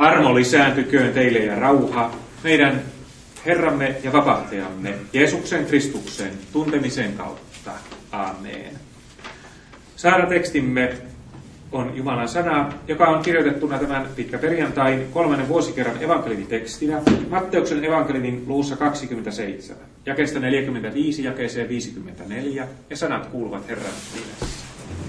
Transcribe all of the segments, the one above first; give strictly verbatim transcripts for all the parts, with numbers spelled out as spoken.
Armo lisääntyköön teille ja rauha meidän Herramme ja vapahtajamme Jeesuksen Kristuksen tuntemisen kautta. Amen. Saaratekstimme on Jumalan sana, joka on kirjoitettuna tämän pitkäperjantain kolmannen vuosikerran evankelivitekstinä Matteuksen evankelivin luvussa kaksikymmentäseitsemän, jakeesta neljäkymmentäviisi jakeeseen viisikymmentäneljä, ja sanat kuuluvat Herran nimessä.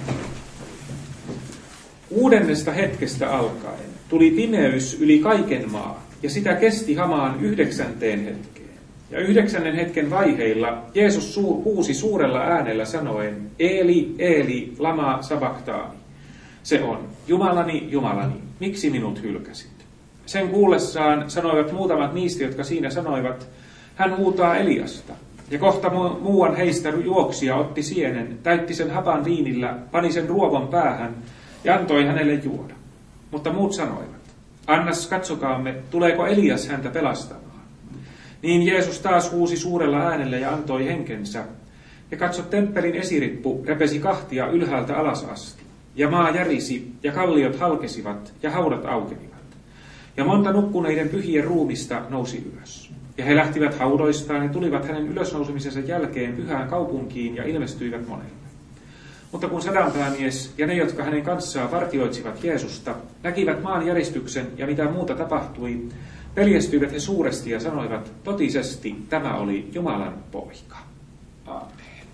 Kuudennesta hetkestä alkaen tuli pimeys yli kaiken maan, ja sitä kesti hamaan yhdeksänteen hetkeen. Ja yhdeksännen hetken vaiheilla Jeesus huusi suurella äänellä sanoen, Eli, Eli, lama sabachthani. Se on, Jumalani, Jumalani, miksi minut hylkäsit? Sen kuullessaan sanoivat muutamat niistä, jotka siinä sanoivat, hän huutaa Eliasta. Ja kohta muuan heistä juoksi ja otti sienen, täytti sen hapan viinillä, pani sen ruovon päähän ja antoi hänelle juoda. Mutta muut sanoivat, annas katsokaamme, tuleeko Elias häntä pelastamaan. Niin Jeesus taas huusi suurella äänellä ja antoi henkensä. Ja katso, temppelin esirippu repesi kahtia ylhäältä alas asti. Ja maa järisi, ja kalliot halkesivat, ja haudat aukenivat. Ja monta nukkuneiden pyhien ruumista nousi ylös. Ja he lähtivät haudoistaan ja tulivat hänen ylösnousemisensa jälkeen pyhään kaupunkiin ja ilmestyivät monelle. Mutta kun sadanpäämies ja ne, jotka hänen kanssaan vartioitsivat Jeesusta, näkivät maan järistyksen ja mitä muuta tapahtui, peljestyivät he suuresti ja sanoivat, totisesti tämä oli Jumalan poika. Aamen.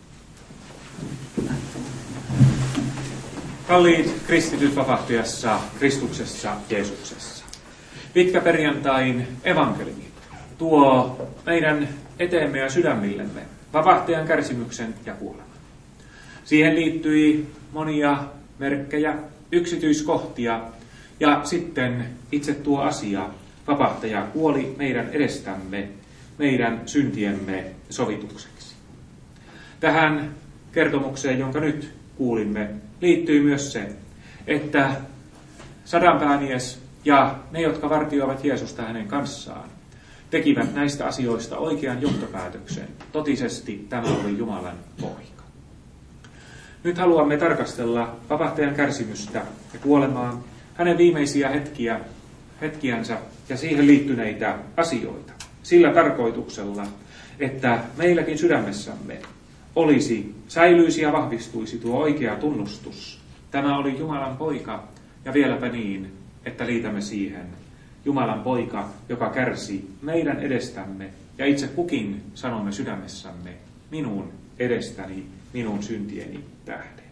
Kalliit kristityt vapahtujassa, Kristuksessa, Jeesuksessa. Pitkäperjantain evankeliumi tuo meidän eteemme ja sydämillemme vapahtajan kärsimyksen ja kuoleman. Siihen liittyi monia merkkejä, yksityiskohtia ja sitten itse tuo asia, vapahtaja kuoli meidän edestämme, meidän syntiemme sovitukseksi. Tähän kertomukseen, jonka nyt kuulimme, liittyy myös se, että sadanpäämies ja ne, jotka vartioivat Jeesusta hänen kanssaan, tekivät näistä asioista oikean johtopäätöksen. Totisesti tämä oli Jumalan poika. Nyt haluamme tarkastella vapahtajan kärsimystä ja kuolemaa, hänen viimeisiä hetkiä, hetkiänsä ja siihen liittyneitä asioita. Sillä tarkoituksella, että meilläkin sydämessämme olisi, säilyisi ja vahvistuisi tuo oikea tunnustus. Tämä oli Jumalan poika ja vieläpä niin, että liitämme siihen Jumalan poika, joka kärsi meidän edestämme ja itse kukin sanomme sydämessämme minun edestäni, minun syntieni tähden.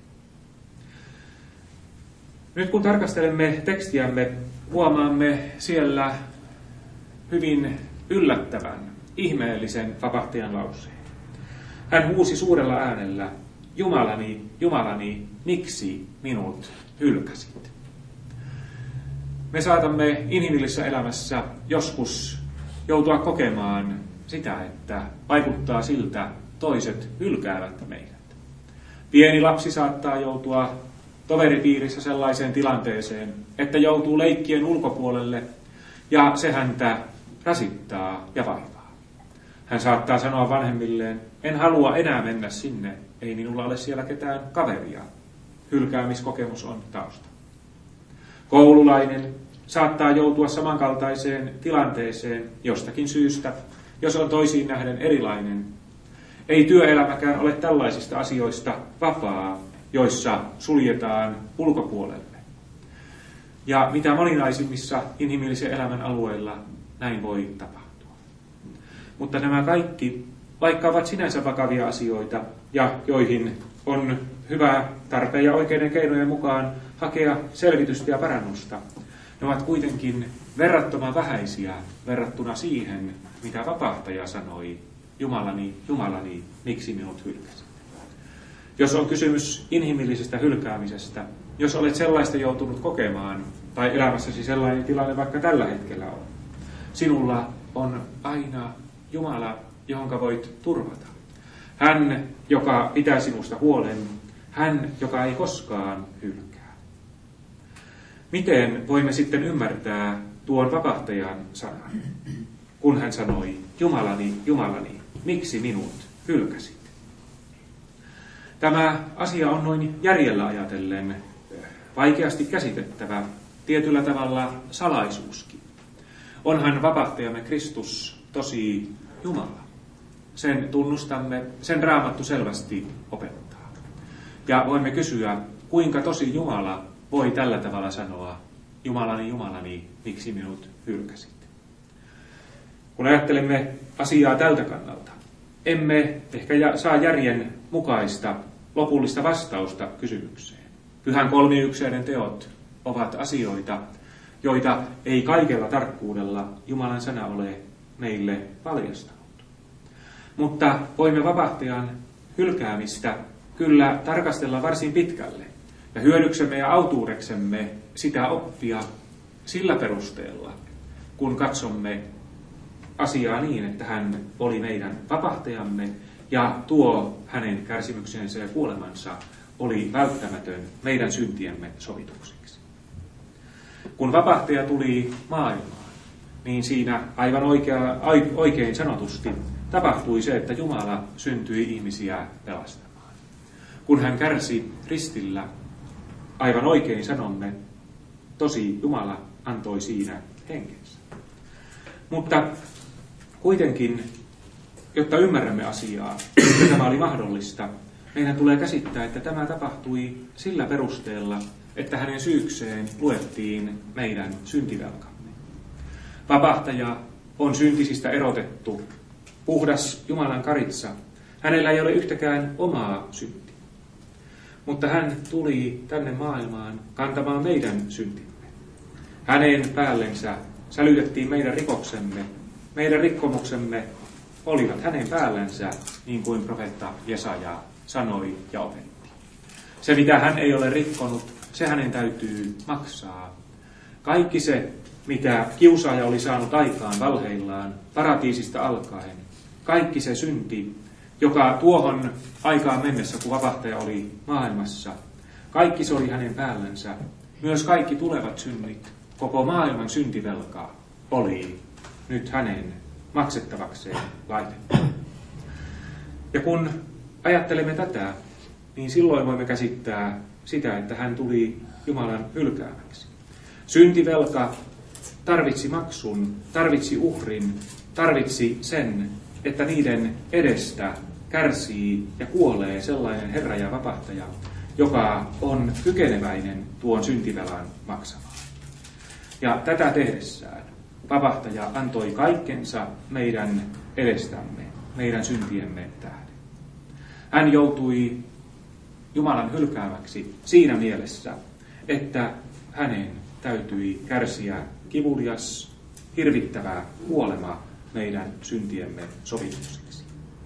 Nyt kun tarkastelemme tekstiämme, huomaamme siellä hyvin yllättävän, ihmeellisen vapahtajan lauseen. Hän huusi suurella äänellä, Jumalani, Jumalani, miksi minut hylkäsit? Me saatamme inhimillisessä elämässä joskus joutua kokemaan sitä, että vaikuttaa siltä, toiset hylkäävät meidät. Pieni lapsi saattaa joutua toveripiirissä sellaiseen tilanteeseen, että joutuu leikkien ulkopuolelle ja se häntä rasittaa ja vaivaa. Hän saattaa sanoa vanhemmilleen, en halua enää mennä sinne, ei minulla ole siellä ketään kaveria. Hylkäämiskokemus on tausta. Koululainen saattaa joutua samankaltaiseen tilanteeseen jostakin syystä, jos on toisiin nähden erilainen. Ei työelämäkään ole tällaisista asioista vapaa, joissa suljetaan ulkopuolelle. Ja mitä moninaisimmissa inhimillisen elämän alueilla näin voi tapahtua. Mutta nämä kaikki, vaikka ovat sinänsä vakavia asioita, ja joihin on hyvä tarpeen ja oikeiden keinojen mukaan hakea selvitystä ja parannusta, ne ovat kuitenkin verrattoman vähäisiä verrattuna siihen, mitä vapahtaja sanoi, Jumalani, Jumalani, miksi minut hylkäsit? Jos on kysymys inhimillisestä hylkäämisestä, jos olet sellaista joutunut kokemaan, tai elämässäsi sellainen tilanne vaikka tällä hetkellä on, sinulla on aina Jumala, johonka voit turvata. Hän, joka pitää sinusta huolen, hän, joka ei koskaan hylkää. Miten voimme sitten ymmärtää tuon vapahtajan sanan, kun hän sanoi, Jumalani, Jumalani, miksi minut hylkäsit? Tämä asia on noin järjellä ajatellen vaikeasti käsitettävä, tietyllä tavalla salaisuuskin. Onhan vapahtajamme Kristus tosi Jumala. Sen tunnustamme, sen Raamattu selvästi opettaa. Ja voimme kysyä, kuinka tosi Jumala voi tällä tavalla sanoa, Jumalani, Jumalani, miksi minut hylkäsit? Kun ajattelemme asiaa tältä kannalta, emme ehkä saa järjen mukaista lopullista vastausta kysymykseen. Pyhän kolmiykseinen teot ovat asioita, joita ei kaikella tarkkuudella Jumalan sana ole meille paljastanut. Mutta voimme vapahtajan hylkäämistä kyllä tarkastella varsin pitkälle ja hyödyksemme ja autuudeksemme sitä oppia sillä perusteella, kun katsomme asiaa niin, että hän oli meidän vapahtajamme ja tuo hänen kärsimyksensä ja kuolemansa oli välttämätön meidän syntiemme sovitukseksi. Kun vapahtaja tuli maailmaan, niin siinä aivan oikea, oikein sanotusti tapahtui se, että Jumala syntyi ihmisiä pelastamaan. Kun hän kärsi ristillä, aivan oikein sanomme, tosi Jumala antoi siinä henkensä. Mutta kuitenkin, jotta ymmärrämme asiaa, että tämä oli mahdollista, meidän tulee käsittää, että tämä tapahtui sillä perusteella, että hänen syykseen luettiin meidän syntivelkamme. Vapahtaja on syntisistä erotettu, puhdas Jumalan karitsa. Hänellä ei ole yhtäkään omaa syntiä. Mutta hän tuli tänne maailmaan kantamaan meidän syntimme. Hänen päällensä sälytettiin meidän rikoksemme. Meidän rikkomuksemme olivat hänen päällänsä, niin kuin profeetta Jesaja sanoi ja opetti. Se, mitä hän ei ole rikkonut, se hänen täytyy maksaa. Kaikki se, mitä kiusaaja oli saanut aikaan valheillaan, paratiisista alkaen, kaikki se synti, joka tuohon aikaan mennessä, kun vapahtaja oli maailmassa, kaikki se oli hänen päällänsä. Myös kaikki tulevat synnit, koko maailman syntivelka oli nyt hänen maksettavakseen laitettu. Ja kun ajattelemme tätä, niin silloin voimme käsittää sitä, että hän tuli Jumalan hylkäämäksi. Syntivelka tarvitsi maksun, tarvitsi uhrin, tarvitsi sen, että niiden edestä kärsii ja kuolee sellainen Herra ja vapahtaja, joka on kykeneväinen tuon syntivelan maksamaan. Ja tätä tehdessään vapahtaja antoi kaikkensa meidän edestämme, meidän syntiemme tähden. Hän joutui Jumalan hylkäämäksi siinä mielessä, että hänen täytyi kärsiä kivulias, hirvittävä kuolema meidän syntiemme sovitukseksi.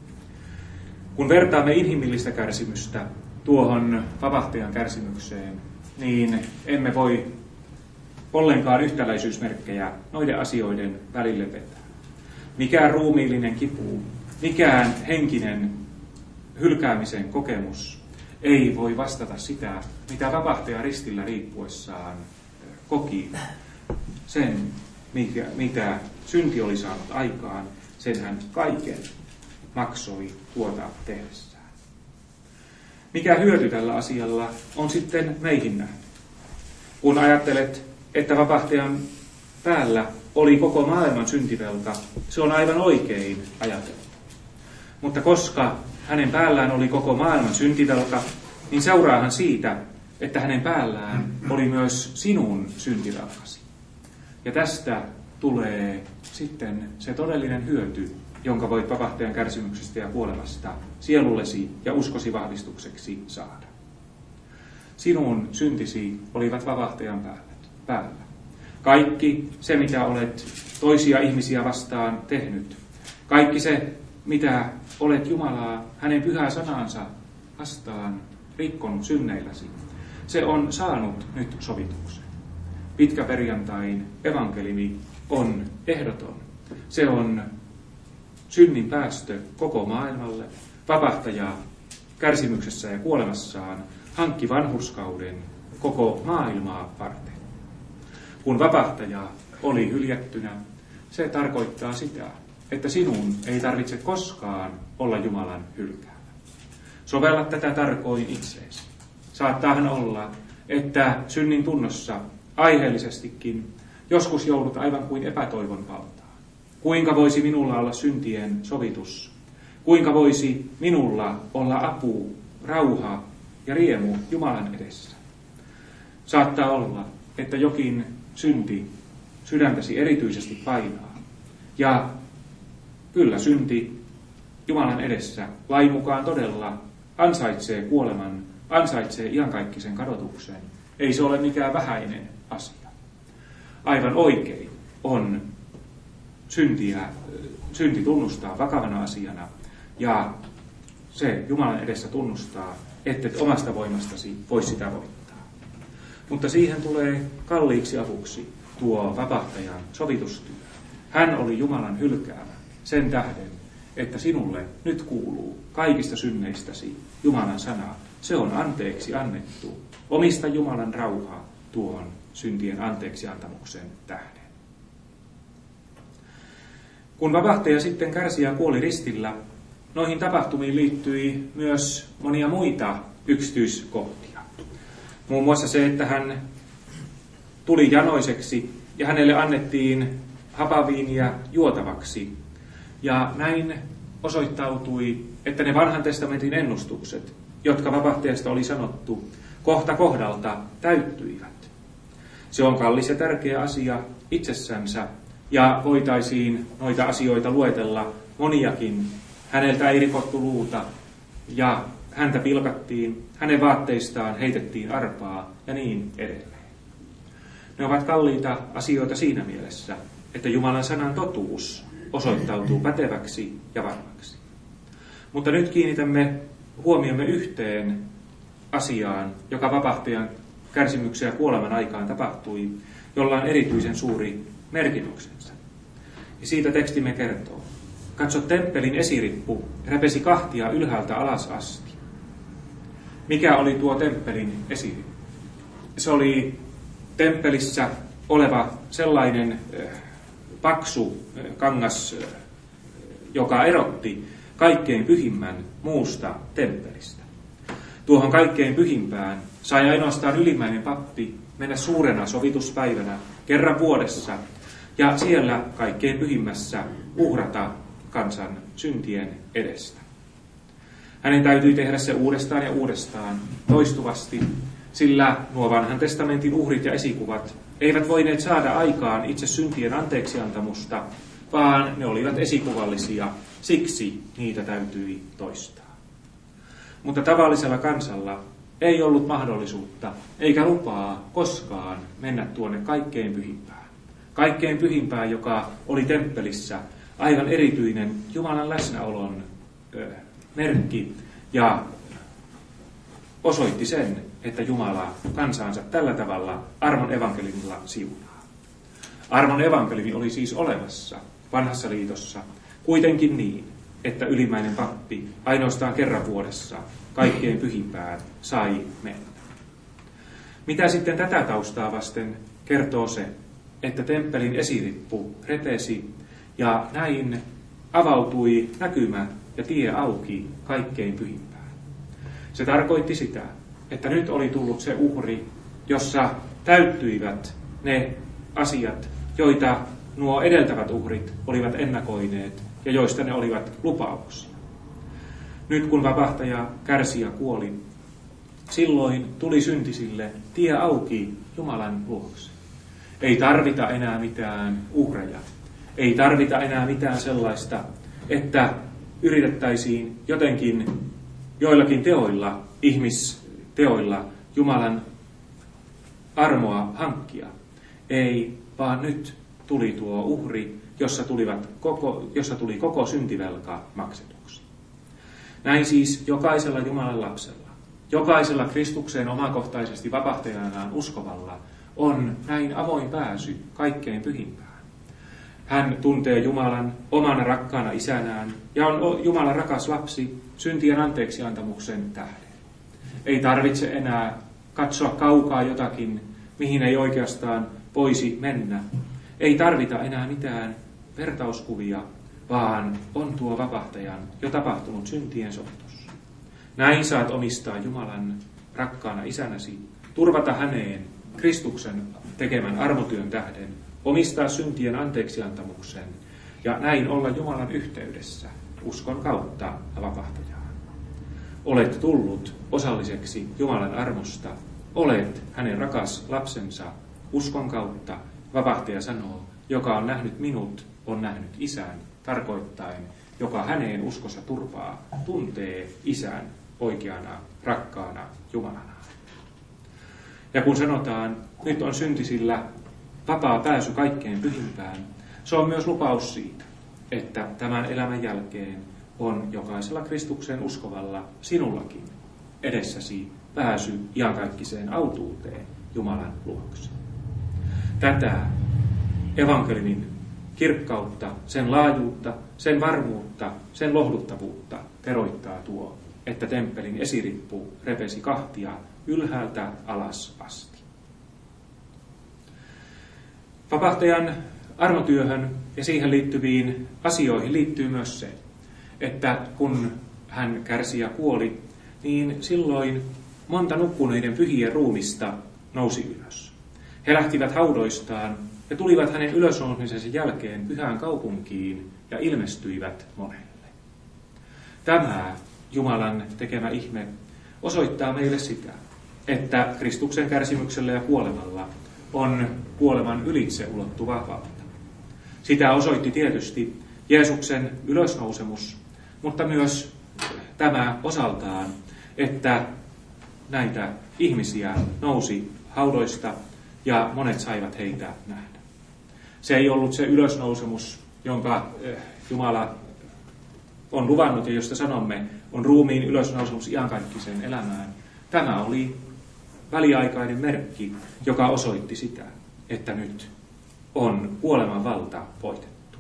Kun vertaamme inhimillistä kärsimystä tuohon vapahtajan kärsimykseen, niin emme voi ollenkaan yhtäläisyysmerkkejä noiden asioiden välille vetää. Mikään ruumiillinen kipu, mikään henkinen hylkäämisen kokemus ei voi vastata sitä, mitä vapahtaja ristillä riippuessaan koki. Sen, mikä, mitä synti oli saanut aikaan, sen hän kaiken maksoi tuota tehdessään. Mikä hyöty tällä asialla on sitten meihin nähden? Kun ajattelet, että vapahtajan päällä oli koko maailman syntivelka, se on aivan oikein ajateltu. Mutta koska hänen päällään oli koko maailman syntivelka, niin seuraahan siitä, että hänen päällään oli myös sinun syntivelkasi. Ja tästä tulee sitten se todellinen hyöty, jonka voit vapahtajan kärsimyksestä ja kuolemasta sielullesi ja uskosi vahvistukseksi saada. Sinun syntisi olivat vapahtajan päällä. Kaikki se, mitä olet toisia ihmisiä vastaan tehnyt, kaikki se, mitä olet Jumalaa, hänen pyhää sanansa vastaan rikkonut synneilläsi, se on saanut nyt sovituksen. Pitkäperjantain evankeliumi on ehdoton. Se on synnin päästö koko maailmalle. Vapahtaja kärsimyksessä ja kuolemassaan hankki vanhurskauden koko maailmaa varten. Kun vapahtaja oli hyljättynä, se tarkoittaa sitä, että sinun ei tarvitse koskaan olla Jumalan hylkäävä. Sovella tätä tarkoin itseesi. Saattaahan olla, että synnin tunnossa aiheellisestikin Joskus joudut aivan kuin epätoivon valtaan. Kuinka voisi minulla olla syntien sovitus? Kuinka voisi minulla olla apu, rauha ja riemu Jumalan edessä? Saattaa olla, että jokin synti sydäntäsi erityisesti painaa. Ja kyllä synti Jumalan edessä lain mukaan todella ansaitsee kuoleman, ansaitsee iankaikkisen kadotuksen. Ei se ole mikään vähäinen asia. Aivan oikein on syntiä, synti tunnustaa vakavana asiana ja se Jumalan edessä tunnustaa, että et omasta voimastasi voi sitä voittaa. Mutta siihen tulee kalliiksi avuksi tuo vapahtajan sovitustyö. Hän oli Jumalan hylkäämä sen tähden, että sinulle nyt kuuluu kaikista synneistäsi Jumalan sana. Se on anteeksi annettu. Omista Jumalan rauhaa tuohon syntien anteeksi antamuksen tähden. Kun vapahtaja sitten kärsi ja kuoli ristillä, noihin tapahtumiin liittyi myös monia muita yksityiskohtia. Muun muassa se, että hän tuli janoiseksi ja hänelle annettiin hapaviiniä juotavaksi. Ja näin osoittautui, että ne vanhan testamentin ennustukset, jotka vapahtajasta oli sanottu, kohta kohdalta täyttyivät. Se on kallis ja tärkeä asia itsessänsä, ja voitaisiin noita asioita luetella moniakin. Häneltä ei rikottu luuta, ja häntä pilkattiin, hänen vaatteistaan heitettiin arpaa, ja niin edelleen. Ne ovat kalliita asioita siinä mielessä, että Jumalan sanan totuus osoittautuu päteväksi ja varmaksi. Mutta nyt kiinnitämme huomiomme yhteen asiaan, joka vapahtajan kärsimyksen ja kuoleman aikaan tapahtui, jolla on erityisen suuri merkityksensä. Ja siitä tekstimme kertoo. Katso, temppelin esirippu repesi kahtia ylhäältä alas asti. Mikä oli tuo temppelin esirippu? Se oli temppelissä oleva sellainen paksu kangas, joka erotti kaikkein pyhimmän muusta temppelistä. Tuohon kaikkein pyhimpään sai ainoastaan ylimmäinen pappi mennä suurena sovituspäivänä kerran vuodessa ja siellä kaikkein pyhimmässä uhrata kansan syntien edestä. Hänen täytyi tehdä se uudestaan ja uudestaan, toistuvasti, sillä nuo vanhan testamentin uhrit ja esikuvat eivät voineet saada aikaan itse syntien anteeksiantamusta, vaan ne olivat esikuvallisia, siksi niitä täytyi toistaa. Mutta tavallisella kansalla ei ollut mahdollisuutta eikä lupaa koskaan mennä tuonne kaikkein pyhimpään. Kaikkein pyhimpään, joka oli temppelissä aivan erityinen Jumalan läsnäolon ö, merkki ja osoitti sen, että Jumala kansaansa tällä tavalla armon evankeliumilla siunaa. Armon evankeliumi oli siis olemassa vanhassa liitossa kuitenkin niin, että ylimmäinen pappi ainoastaan kerran vuodessa kaikkein pyhimpään sai mennä. Mitä sitten tätä taustaa vasten kertoo se, että temppelin esirippu repesi ja näin avautui näkymä ja tie auki kaikkein pyhimpään. Se tarkoitti sitä, että nyt oli tullut se uhri, jossa täyttyivät ne asiat, joita nuo edeltävät uhrit olivat ennakoineet ja joista ne olivat lupauksia. Nyt kun vapahtaja kärsi ja kuoli, silloin tuli syntisille tie auki Jumalan luokse. Ei tarvita enää mitään uhreja. Ei tarvita enää mitään sellaista, että yritettäisiin jotenkin joillakin teoilla, ihmisteoilla, Jumalan armoa hankkia. Ei, vaan nyt tuli tuo uhri, jossa, tulivat koko, jossa tuli koko syntivelka maksetuksi. Näin siis jokaisella Jumalan lapsella, jokaisella Kristukseen omakohtaisesti vapahtajanaan uskovalla on näin avoin pääsy kaikkein pyhimpään. Hän tuntee Jumalan omana rakkaana isänään ja on Jumalan rakas lapsi syntien anteeksiantamuksen tähden. Ei tarvitse enää katsoa kaukaa jotakin, mihin ei oikeastaan voisi mennä. Ei tarvita enää mitään vertauskuvia, vaan on tuo vapahtajan jo tapahtunut syntien sovitus. Näin saat omistaa Jumalan rakkaana isänäsi, turvata häneen Kristuksen tekemän armotyön tähden omistaa syntien anteeksiantamuksen ja näin olla Jumalan yhteydessä uskon kautta vapahtajaan. Olet tullut osalliseksi Jumalan armosta, olet hänen rakas lapsensa uskon kautta. Vapahtaja sanoo, joka on nähnyt minut, on nähnyt isän, tarkoittaen, joka häneen uskossa turvaa, tuntee isän oikeana, rakkaana Jumalana. Ja kun sanotaan, nyt on syntisillä vapaa pääsy kaikkeen pyhimpään, se on myös lupaus siitä, että tämän elämän jälkeen on jokaisella Kristuksen uskovalla sinullakin edessäsi pääsy iankaikkiseen autuuteen Jumalan luokse. Tätä evankeliumin kirkkautta, sen laajuutta, sen varmuutta, sen lohduttavuutta teroittaa tuo, että temppelin esirippu repesi kahtia ylhäältä alas asti. Vapahtajan armotyöhön ja siihen liittyviin asioihin liittyy myös se, että kun hän kärsi ja kuoli, niin silloin monta nukkuneiden pyhien ruumista nousi ylös. He lähtivät haudoistaan ja tulivat hänen ylösnoumisensa jälkeen pyhään kaupunkiin ja ilmestyivät monelle. Tämä Jumalan tekemä ihme osoittaa meille sitä, että Kristuksen kärsimyksellä ja kuolemalla on kuoleman ylitse ulottuva valta. Sitä osoitti tietysti Jeesuksen ylösnousemus, mutta myös tämä osaltaan, että näitä ihmisiä nousi haudoista ja monet saivat heitä nähdä. Se ei ollut se ylösnousemus, jonka Jumala on luvannut ja josta sanomme, on ruumiin ylösnousemus iankaikkiseen elämään. Tämä oli väliaikainen merkki, joka osoitti sitä, että nyt on kuoleman valta voitettu.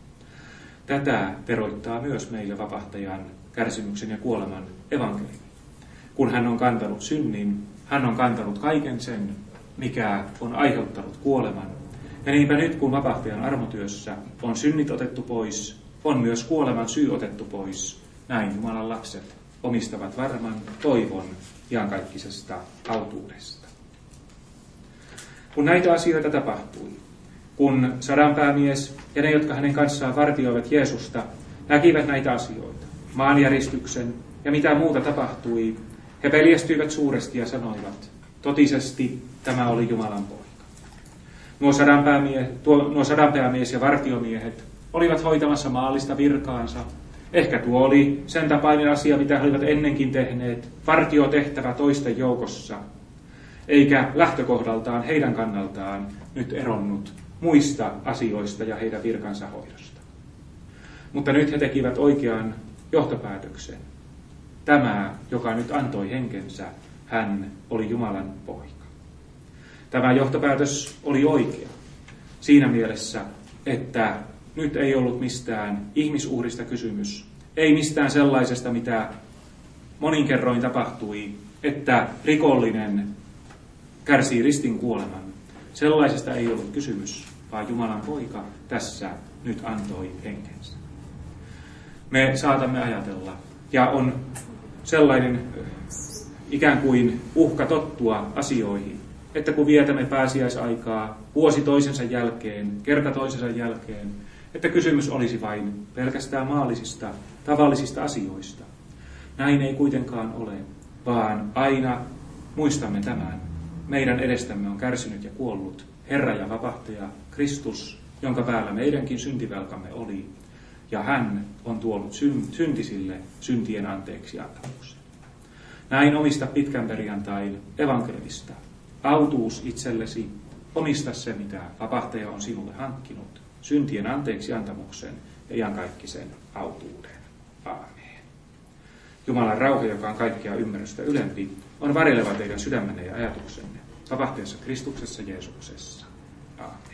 Tätä teroittaa myös meille vapahtajan kärsimyksen ja kuoleman evankeliumi. Kun hän on kantanut synnin, hän on kantanut kaiken sen, mikä on aiheuttanut kuoleman. Ja niinpä nyt, kun vapahtajan armotyössä on synnit otettu pois, on myös kuoleman syy otettu pois. Näin Jumalan lapset omistavat varman toivon iankaikkisesta autuudesta. Kun näitä asioita tapahtui, kun sadanpäämies ja ne, jotka hänen kanssaan vartioivat Jeesusta, näkivät näitä asioita, maanjäristyksen ja mitä muuta tapahtui, he peljestyivät suuresti ja sanoivat, totisesti tämä oli Jumalan poika. Nuo sadanpäämies, tuo, nuo sadanpäämies ja vartiomiehet olivat hoitamassa maallista virkaansa. Ehkä tuo oli sen tapainen asia, mitä he olivat ennenkin tehneet, vartiotehtävä toisten joukossa, eikä lähtökohdaltaan heidän kannaltaan nyt eronnut muista asioista ja heidän virkansa hoidosta. Mutta nyt he tekivät oikean johtopäätöksen. Tämä, joka nyt antoi henkensä, hän oli Jumalan poika. Tämä johtopäätös oli oikea siinä mielessä, että nyt ei ollut mistään ihmisuhrista kysymys, ei mistään sellaisesta, mitä monin kerroin tapahtui, että rikollinen kärsii ristin kuoleman. Sellaisesta ei ollut kysymys, vaan Jumalan poika tässä nyt antoi henkensä. Me saatamme ajatella, ja on sellainen ikään kuin uhka tottua asioihin, että kun vietämme pääsiäisaikaa vuosi toisensa jälkeen, kerta toisensa jälkeen, että kysymys olisi vain pelkästään maallisista, tavallisista asioista. Näin ei kuitenkaan ole, vaan aina muistamme tämän. Meidän edestämme on kärsinyt ja kuollut Herra ja vapahtaja Kristus, jonka päällä meidänkin syntivelkamme oli, ja hän on tuonut syntisille syntien anteeksi antamuksen. Näin omista pitkän perjantain evankelista. Autuus itsellesi, omista se, mitä vapahtaja on sinulle hankkinut, syntien anteeksi antamuksen ja iankaikkisen autuuden. Aamen. Jumalan rauha, joka on kaikkea ymmärrystä ylempi, on varjeleva teidän sydämenne ja ajatuksenne, vapahtajassa Kristuksessa Jeesuksessa. Aamen.